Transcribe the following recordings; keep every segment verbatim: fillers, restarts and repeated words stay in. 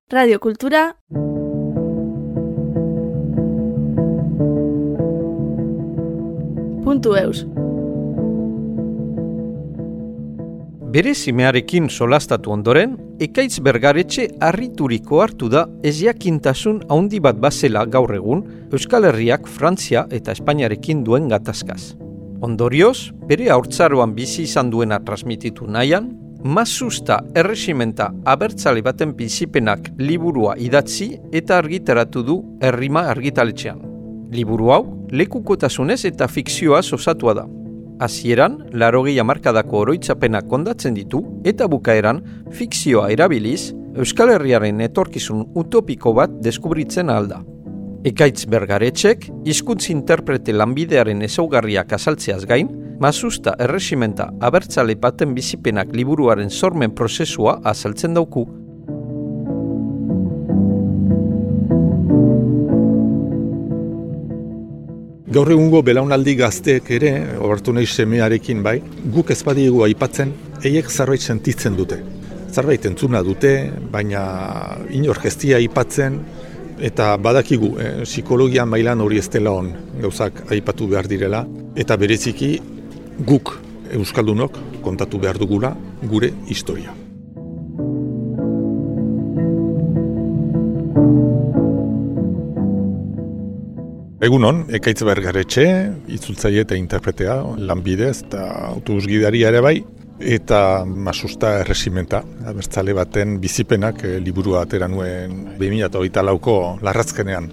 Radio Kultura puntu eus. Bere zimearekin solastatu ondoren, Ekaitz Bergaretxe harrituriko hartu da ezjakintasun handi bat bazela gaur egun Euskal Herriak Frantzia eta Espainiarekin duen gatazkaz. Ondorioz, bere haurtzaroan bizi izan duena transmititu nahian, Masusta erresimenta abertzale baten bizipenak liburua idatzi eta argitaratu du Errima argitaletxean. Liburu hau, lekukotasunez eta fikzioaz osatua da. Hasieran, laurogei hamarkadako oroitzapenak kondatzen ditu eta bukaeran, fikzioa erabiliz, Euskal Herriaren etorkizun utopiko bat deskubritzen ahal da. Ekaitz Bergaretxek, hizkuntz interprete lanbidearen ezaugarriak azaltzeaz gain, Masusta erresimenta abertzale baten bizipenak liburuaren sormen prozesua azaltzen dauku. Gaur egungo belaunaldi gazteek ere, ohartu nahi semearekin bai, guk ez badiegu aipatzen, eiek zerbait sentitzen dute. Zerbait entzuna dute, baina inor gestia aipatzen, eta badakigu, eh, psikologia mailan hori ez dela on, gauzak aipatu behar direla, eta bereziki guk euskaldunok kontatu behar dugula gure historia. Egunon, Ekaitz Bergaretxe, itzultzaile eta interpretea, lanbidez eta autobusgidaria ere bai, eta Masusta erresimenta, abertzale baten bizipenak e, liburua atera nuen bi mila hogeita lauko larrazkenean.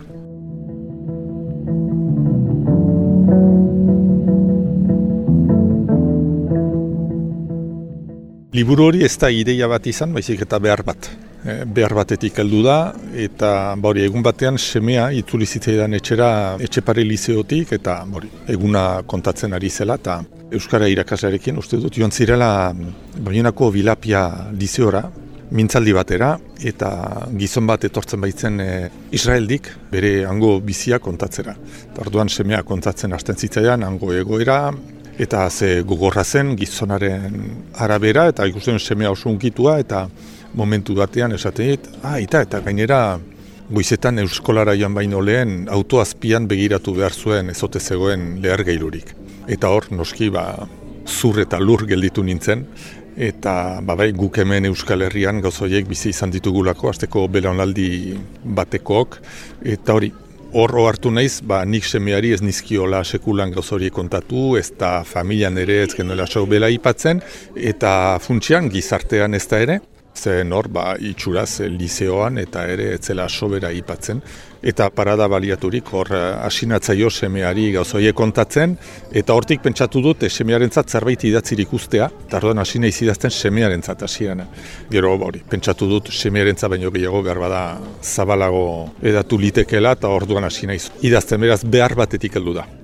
Liburu hori ez da ideia bat izan, baizik eta behar bat. E, behar batetik heldu da, eta bori, egun batean semea itzuli zitzaidan etxera etxepare lizeotik, eta bori, eguna kontatzen ari zela, eta Euskara irakaslearekin uste dut joan zirela Baionako Bilapia lizeora, mintzaldi batera, eta gizon bat etortzen baitzen e, Israeldik bere hango bizia kontatzera. Eta orduan semea kontatzen hasten zitzaidan hango egoera, eta ze gogorra zen gizonaren arabera, eta ikusten semea oso unkitua, eta momentu batean esaten dit, ah, eta, eta gainera goizetan euskolara joan baino lehen autoazpian begiratu behar zuen ezote zegoen lehergailurik. Eta hor, noski, ba, zur eta lur gelditu nintzen, eta ba, bai, guk hemen Euskal Herrian gauzoiek bizi izan ditugulako, azteko belaunaldi batekook, eta hori, hor hartu naiz, ba, nik semeari ez nizkiola sekulan gauz hori kontatu, ez da familian ere ez genuela sau bela ipatzen, eta funtsian gizartean ez da ere, zen hor, ba, itxuraz lizeoan eta ere etzela sobera ipatzen. Eta parada baliaturik hor asinatzaio semeari gauzoie kontatzen, eta hortik pentsatu dut semearentzat zerbait idatzirik ustea, eta orduan hasi naiz idazten semearentzat hasieran. Gero hori, pentsatu dut semearentzat baino gehiago behar bada zabalago edatu litekela, eta orduan hasi naiz idazten, beraz behar batetik heldu da.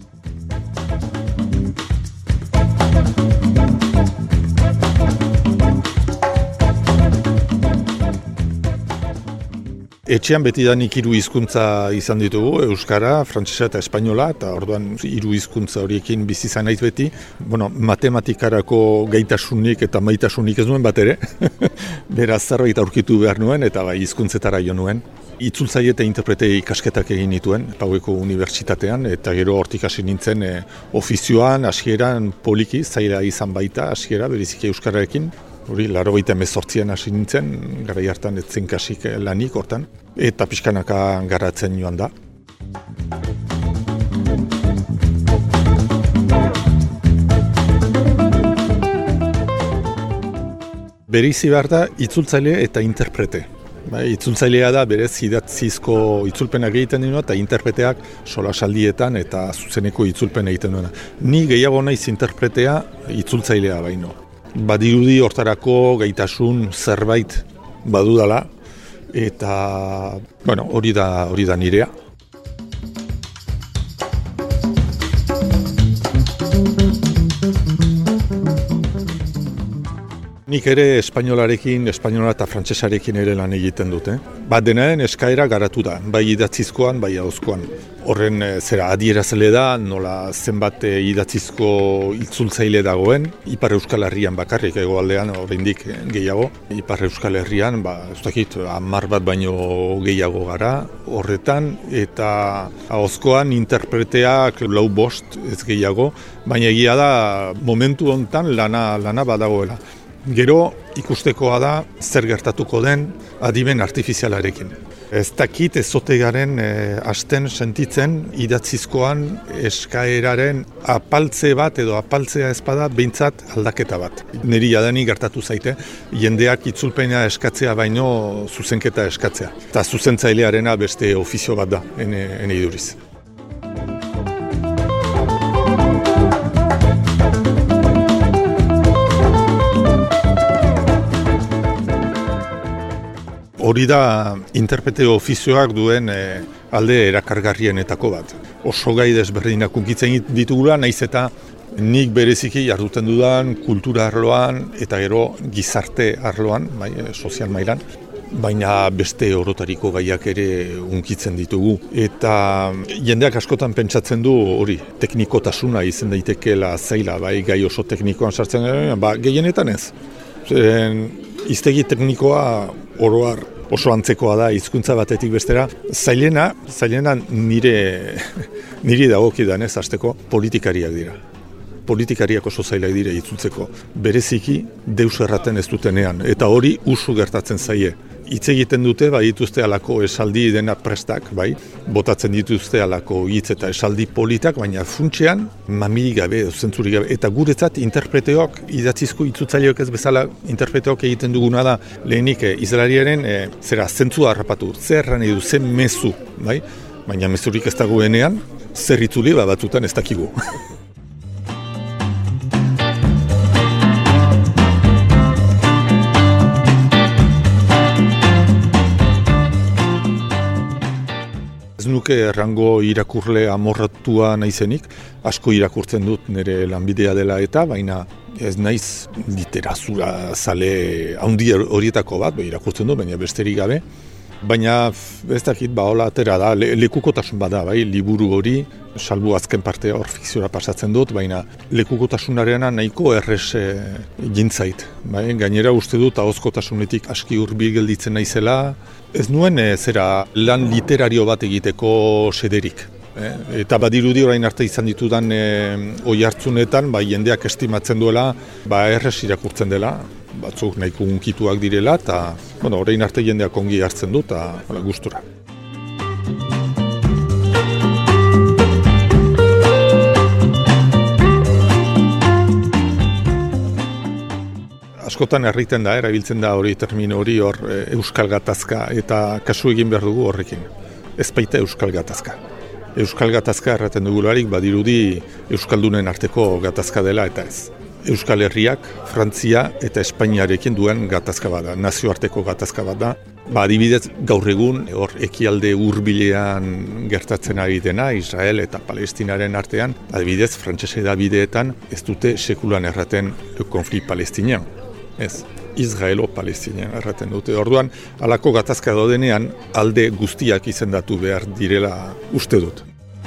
Etxean betidanik hiru hizkuntza izan ditugu, euskara, frantsesa eta espainola, eta orduan hiru hizkuntza horiekin bizi izan naiz beti. Bueno, matematikarako gaitasunik eta maitasunik ez nuen bat ere. Beraz zerbait aurkitu behar nuen eta bai hizkuntzetara jo nuen. Itzultzaile eta interprete ikasketak egin nituen, Paueko unibertsitatean, eta gero hortik hasi nintzen e, ofizioan, hasieran poliki, zaila izan baita, hasiera bereziki euskararekin. Hori, laurogeita hemezortzian hasi nintzen, garai hartan ez zen kasik lanik hortan, eta pixkanaka garatzen joan da. Bereizi behar da itzultzaile eta interprete. Ba, itzultzailea da berez idatzizko itzulpenak egiten duena eta interpreteak solasaldietan eta zuzeneko itzulpen egiten duena. Ni gehiago naiz interpretea itzultzailea baino. Badirudi hortarako gaitasun zerbait badudala, eta bueno, hori da, hori da nirea. nik ere espainolarekin, espainola eta frantsesarekin ere lan egiten dute. Bat denaren eskaera garatu da, bai idatzizkoan, bai ahozkoan. Horren zera adierazle da, nola zenbat idatzizko itzultzaile dagoen, Ipar Euskal Herrian bakarrik egoaldean, oraindik gehiago. Ipar Euskal Herrian, ba, ez dakit, hamar bat baino gehiago gara horretan, eta ahozkoan interpreteak lau bost ez gehiago, baina egia da momentu hontan lana, lana badagoela. Gero ikustekoa da zer gertatuko den adimen artifizialarekin. Ez dakit ezote garen e, hasten sentitzen idatzizkoan eskaeraren apaltze bat edo apaltzea ezpada behintzat aldaketa bat. Niri jadanik gertatu zaite, jendeak itzulpena eskatzea baino zuzenketa eskatzea. Eta zuzentzailearena beste ofizio bat da, ene, ene iduriz. Hori da interprete ofizioak duen e, alde erakargarrienetako bat. Oso gai desberdinak unkitzen ditugula, naiz eta nik bereziki jarduten dudan kultura arloan eta gero gizarte arloan, bai, sozial mailan, baina beste orotariko gaiak ere unkitzen ditugu. Eta jendeak askotan pentsatzen du hori, teknikotasuna izan daitekeela zaila, bai, gai oso teknikoan sartzen, ba, gehienetan ez. Zeren, hiztegi teknikoa oroar oso antzekoa da hizkuntza batetik bestera. Zailena, zailena nire, niri dagokidan ez, hasteko politikariak dira. Politikariak oso zailak dira itzultzeko. Bereziki deus erraten ez dutenean, eta hori usu gertatzen zaie. Hitz egiten dute, bai dituzte alako esaldi dena prestak, bai, botatzen dituzte alako hitz eta esaldi politak, baina funtsean mamirik gabe, zentzurik gabe, eta guretzat interpreteok, idatzizko itzutzaileok ez bezala interpreteok egiten duguna da, lehenik eh, izlariaren eh, zera zentzua harrapatu, zer erran edu, zen mezu, bai, baina mezurik ez dagoenean, zer itzuli ba, batutan ez dakigu. Nuke errango irakurle amorratua naizenik, asko irakurtzen dut nire lanbidea dela eta, baina ez naiz literazura zale handi horietako bat, irakurtzen dut, baina besterik gabe. Baina ez dakit, ba, hola atera da, le, lekukotasun bada, bai, liburu hori, salbu azken partea hor fikziora pasatzen dut, baina lekukotasunarena nahiko errez e, gintzait. Bai? Gainera uste dut ahozkotasunetik aski hurbil gelditzen naizela, ez nuen e, zera lan literario bat egiteko sederik. Eh? Eta badirudi orain arte izan ditudan e, oi hartzunetan, ba, jendeak estimatzen duela, ba, errez irakurtzen dela, batzuk nahiko unkituak direla, eta bueno, orain arte jendeak ongi hartzen du, eta gustura. Askotan erriten da, erabiltzen da hori termino hori hor e, euskal gatazka, eta kasu egin behar dugu horrekin. Ez baita euskal gatazka. Euskal gatazka erraten dugularik badirudi euskaldunen arteko gatazka dela eta ez. Euskal Herriak, Frantzia eta Espainiarekin duen gatazka bat da, nazioarteko gatazka bat da. Ba, adibidez, gaur egun, hor ekialde hurbilean gertatzen ari dena, Israel eta Palestinaren artean, adibidez, frantsese edabideetan ez dute sekulan erraten konflikt palestinian. Ez, Israelo-Palestinian erraten dute. Orduan, halako gatazka daudenean, alde guztiak izendatu behar direla uste dut.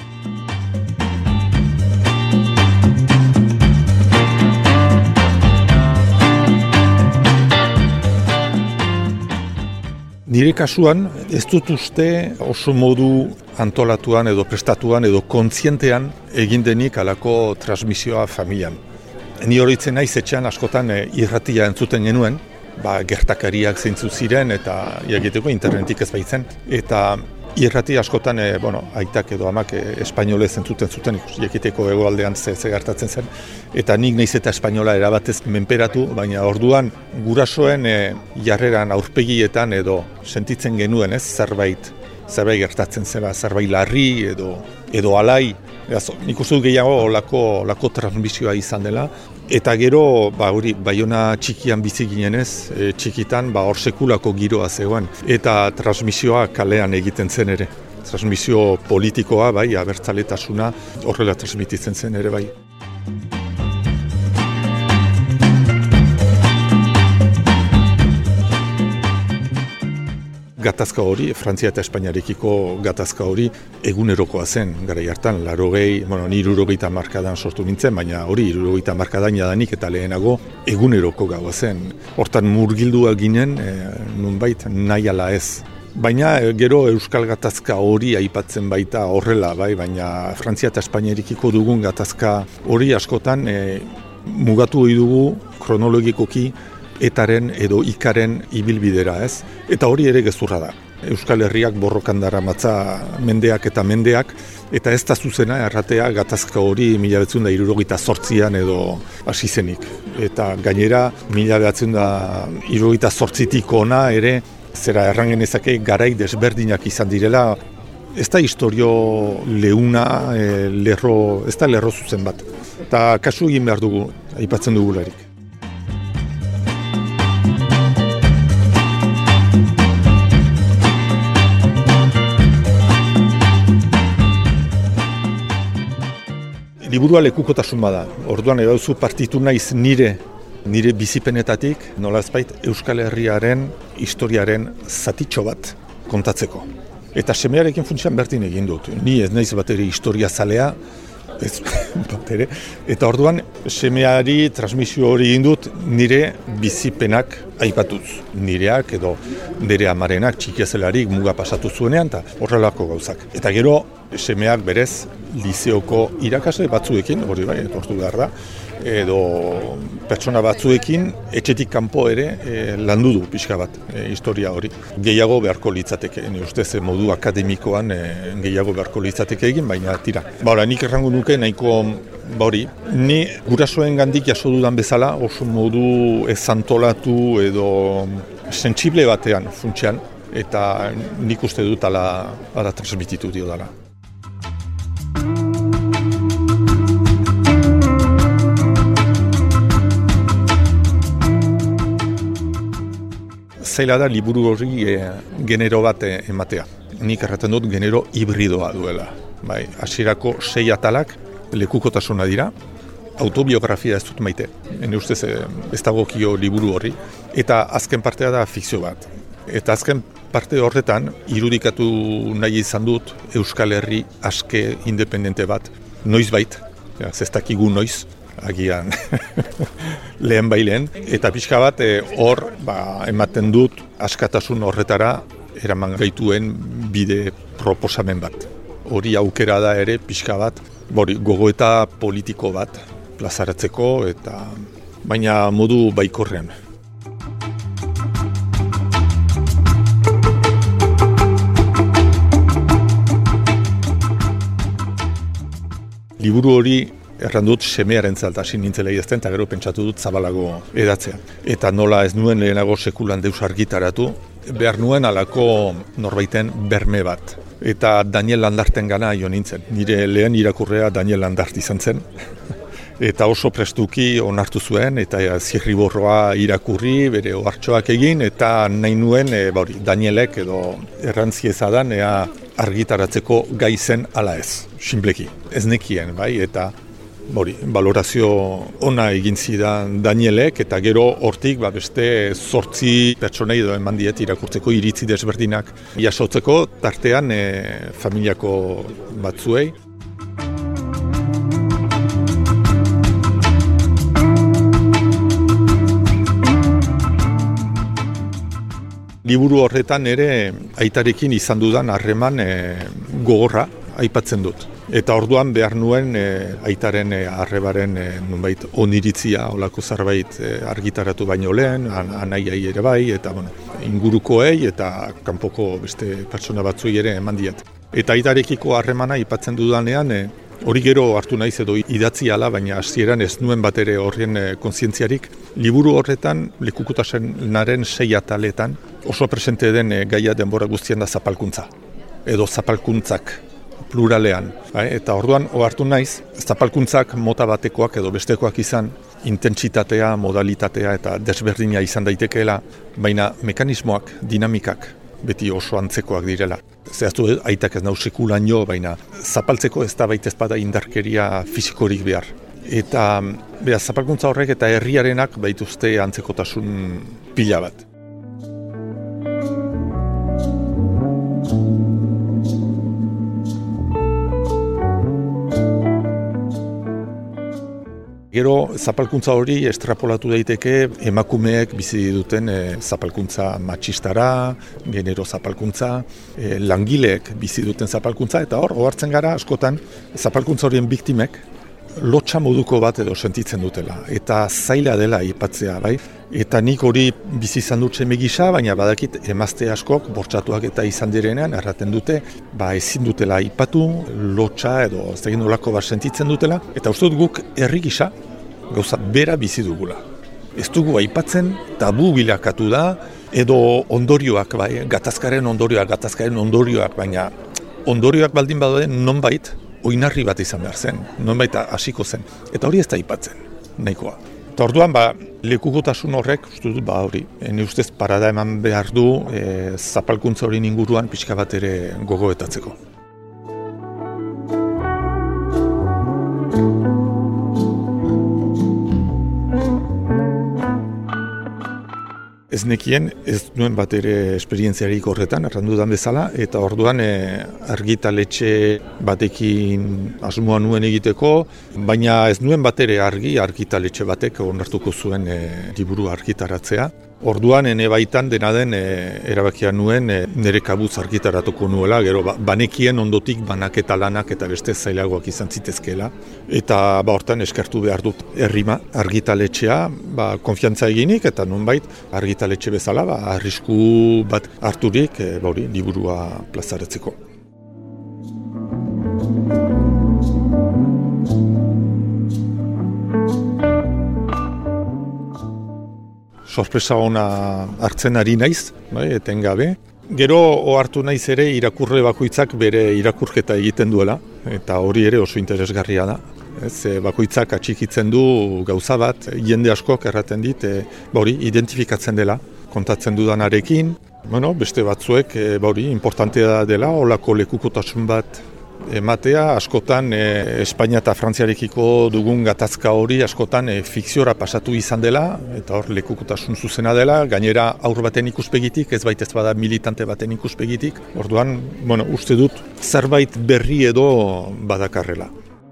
Nire kasuan, ez dut uste oso modu antolatuan edo prestatuan edo kontzientean egin denik halako transmisioa familian. Ni horitzen naiz etxean askotan e, irratia entzuten genuen, ba, gertakariak zeintzu ziren eta jakiteko internetik ez baitzen. Eta irrati askotan, e, bueno, aitak edo amak e, espainolez entzuten zuten, jakiteko hegoaldean ze, ze gertatzen zen. Eta nik naiz eta espainola erabatez menperatu, baina orduan gurasoen e, jarreran aurpegietan edo sentitzen genuen, ez, zerbait, zerbait gertatzen zela, zerbait larri edo, edo alai. Ezo, nik uste dut gehiago olako, olako transmisioa izan dela. Eta gero, ba, hori, Baiona txikian bizi ginenez, e, txikitan, ba, hor sekulako giroa zegoen. Eta transmisioa kalean egiten zen ere. Transmisio politikoa, bai, abertzaletasuna, horrela transmititzen zen ere, bai. gatazka hori, Frantzia eta Espainiarekiko gatazka hori egunerokoa zen, garai hartan, larogei, bueno, ni hirurogeita hamarkadan sortu nintzen, baina hori hirurogeita hamarkadan jadanik eta lehenago eguneroko gaua zen. Hortan murgildua ginen, e, nunbait, nahi ala ez. Baina gero Euskal gatazka hori aipatzen baita horrela, bai, baina Frantzia eta Espainiarekiko dugun gatazka hori askotan e, mugatu hori dugu kronologikoki etaren edo ikaren ibilbidera, ez? Eta hori ere gezurra da. Euskal Herriak borrokan daramatza mendeak eta mendeak, eta ez da zuzena erratea gatazka hori mila bederatzizun eta hirurogeita zortzian edo hasi zenik. Eta gainera mila bederatzizun eta hirurogeita zortzitik ona ere zera erran genezake garai desberdinak izan direla. Ez da historio leuna, e, lerro, ez da lerro zuzen bat. Eta kasu egin behar dugu, aipatzen dugularik. Liburua lekukotasun bada. Orduan edauzu partitu naiz nire nire bizipenetatik, nolazbait Euskal Herriaren historiaren zatitxo bat kontatzeko. Eta semearekin funtsian berdin egin dut. Ni ez naiz bat ere historia zalea, ez bat ere. Eta orduan semeari transmisio hori egin dut nire bizipenak aipatuz. Nireak edo nire amarenak txikiazelarik muga pasatu zuenean eta horrelako gauzak. Eta gero semeak berez lizeoko irakasle batzuekin, hori bai, etortu behar da, edo pertsona batzuekin etxetik kanpo ere e, landu du pixka bat e, historia hori. Gehiago beharko litzateke, ni ustez modu akademikoan e, gehiago beharko litzateke egin, baina tira. Baina nik errango nuke nahiko hori, ni gurasoen gandik jaso dudan bezala oso modu ez antolatu edo sentsible batean funtsian, eta nik uste dut ala, ala transmititu dio dela. Zaila da liburu hori e, genero bat ematea. Nik erraten dut genero hibridoa duela. Bai, hasierako sei atalak lekukotasuna dira, autobiografia ez dut maite. Hene ustez ez dagokio liburu horri. Eta azken partea da fikzio bat. Eta azken parte horretan irudikatu nahi izan dut Euskal Herri aske independente bat. Noiz bait, ez dakigu noiz. Agian lehen bailen, eta pixka bat hor e, ba, ematen dut askatasun horretara eraman gaituen bide proposamen bat. Hori aukera da ere pixka bat, bori, gogoeta politiko bat plazaratzeko, eta baina modu baikorrean. Liburu hori errandut semearen zaltasi nintzela idazten, eta gero pentsatu dut zabalago edatzea. Eta nola ez nuen lehenago sekulan deus argitaratu, behar nuen alako norbaiten berme bat. Eta Daniel Landarten gana jo nintzen. Nire lehen irakurrea Daniel Landart izan zen. Eta oso prestuki onartu zuen, eta zirriborroa irakurri, bere ohartxoak egin, eta nahi nuen e, bauri, Danielek edo errantzieza ea argitaratzeko gai zen ala ez, sinpleki. Ez nekien, bai, eta Bori, balorazio ona egin zidan Danielek, eta gero hortik ba, beste zortzi pertsonei edo eman diet irakurtzeko iritzi desberdinak jasotzeko, tartean e, familiako batzuei. Liburu horretan ere aitarekin izan dudan harreman e, gogorra aipatzen dut. Eta orduan behar nuen e, aitaren e, arrebaren e, nunbait oniritzia olako zerbait e, argitaratu baino lehen, an, anaiai ere bai, eta bueno, ingurukoei eta kanpoko beste pertsona batzuei ere eman diat. Eta aitarekiko harremana aipatzen dudanean, e, hori gero hartu naiz edo idatzi ala, baina hasieran ez nuen bat ere horren e, kontzientziarik. Liburu horretan, lekukotasunaren sei ataletan, oso presente den e, gaia denbora guztien da zapalkuntza, edo zapalkuntzak. Pluralean. Eta orduan, ohartu naiz, zapalkuntzak mota batekoak edo bestekoak izan, intentsitatea, modalitatea eta desberdina izan daitekeela, baina mekanismoak, dinamikak, beti oso antzekoak direla. Zehaztu aitak ez nau sekulaino, baina zapaltzeko ez da baita ezpada indarkeria fisikorik behar. Eta beha, zapalkuntza horrek eta herriarenak baituzte antzekotasun pila bat. Gero, zapalkuntza hori estrapolatu daiteke emakumeek bizi duten e, zapalkuntza matxistara, genero zapalkuntza, e, langileek bizi duten zapalkuntza, eta hor, ohartzen gara askotan zapalkuntza horien biktimek lotxa moduko bat edo sentitzen dutela, eta zaila dela aipatzea, bai? Eta nik hori bizi izan dut seme gisa, baina badakit emazte askok bortxatuak eta izan direnean erraten dute, ba ezin dutela aipatu, lotxa edo ez da nolako bat sentitzen dutela, eta uste dut guk herri gisa gauza bera bizi dugula. Ez dugu aipatzen, tabu bilakatu da, edo ondorioak, bai, gatazkaren ondorioak, gatazkaren ondorioak, baina ondorioak baldin badaude nonbait, oinarri bat izan behar zen, nonbait hasiko zen. Eta hori ez da aipatzen, nahikoa. Eta orduan, ba, lekukotasun horrek, uste dut, ba, hori, ene ustez parada eman behar du, e, zapalkuntza hori inguruan pixka bat ere gogoetatzeko. Ez nekien, ez nuen bat ere esperientziarik horretan, errandudan bezala, eta orduan e, argitaletxe batekin asmoa nuen egiteko, baina ez nuen bat ere argi argitaletxe batek onartuko zuen e, liburu argitaratzea. Orduan, ene baitan dena den e, erabakia nuen e, nire kabuz argitaratuko nuela, gero ba, banekien ondotik banaketa lanak eta beste zailagoak izan zitezkeela. Eta ba, hortan eskertu behar dut errima argitaletxea, ba, konfiantza eginik eta nonbait argitaletxe bezala, ba, arrisku bat harturik e, ba, hori, liburua plazaratzeko. Sorpresa ona hartzen ari naiz, bai, etengabe. Gero ohartu naiz ere irakurle bakoitzak bere irakurketa egiten duela, eta hori ere oso interesgarria da. Ez, bakoitzak atxikitzen du gauza bat, jende askok erraten dit, e, ba hori, identifikatzen dela, kontatzen dudanarekin. Bueno, beste batzuek, e, ba hori, importantea dela, holako lekukotasun bat ematea, askotan e, Espainia eta Frantziarekiko dugun gatazka hori askotan e, fikziora pasatu izan dela, eta hor lekukotasun zuzena dela, gainera aur baten ikuspegitik, ez baita ez bada militante baten ikuspegitik. Orduan, bueno, uste dut zerbait berri edo badakarrela.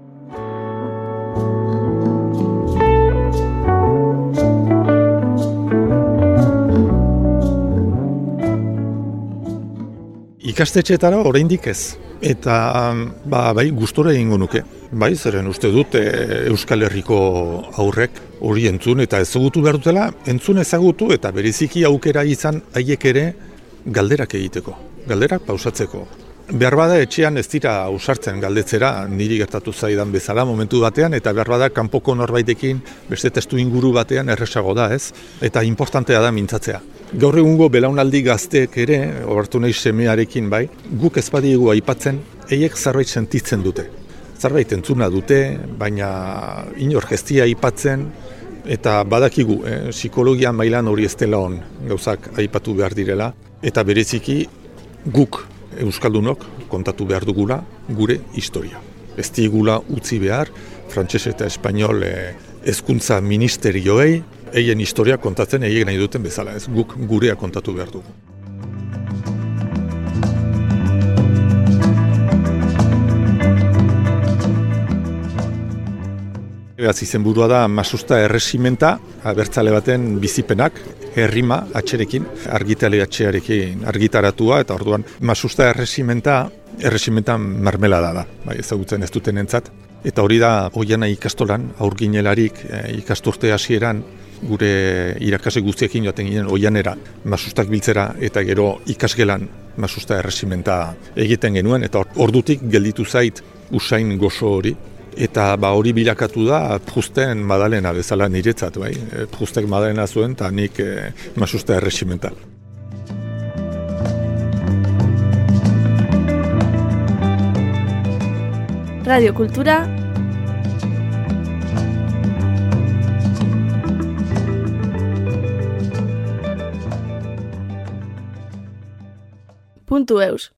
Ikastetxeetara oraindik ez. Eta ba, bai, gustora egingo nuke. Bai, zeren uste dut e, Euskal Herriko aurrek hori entzun eta ezagutu behar dutela, entzun ezagutu eta bereziki aukera izan haiek ere galderak egiteko, galderak pausatzeko. Behar bada etxean ez dira ausartzen galdetzera, niri gertatu zaidan bezala momentu batean, eta behar bada kanpoko norbaitekin beste testu inguru batean erresago da, ez? Eta importantea da mintzatzea. Gaur egungo belaunaldi gazteek ere, ohartu nahi semearekin bai, guk ez badiegu aipatzen, eiek zerbait sentitzen dute. Zerbait entzuna dute, baina inor ez dira aipatzen, eta badakigu, eh, psikologia mailan hori ez dela on, gauzak aipatu behar direla, eta bereziki guk, euskaldunok, kontatu behar dugula gure historia. Ez digula utzi behar, frantses eta espainol eh, hezkuntza ministerioei, eien historia kontatzen eien nahi duten bezala, ez guk gurea kontatu behar dugu. Beraz izenburua da Masusta erresimenta, abertzale baten bizipenak, herrima atxerekin, argitaletxearekin argitaratua, eta orduan Masusta erresimenta, erresimenta marmelada da, bai, ezagutzen ez duten entzat. Eta hori da Oiana ikastolan, aurginelarik e, ikasturte hasieran, gure irakasle guztiekin joaten ginen Oianera, Masustak biltzera, eta gero ikasgelan Masusta erresimenta egiten genuen, eta ordutik gelditu zait usain gozo hori. Eta ba hori bilakatu da Prousten Madalena bezala niretzat, bai. Proustek Madalena zuen eta nik e, Masusta erresimenta. Radio Kultura puntu eus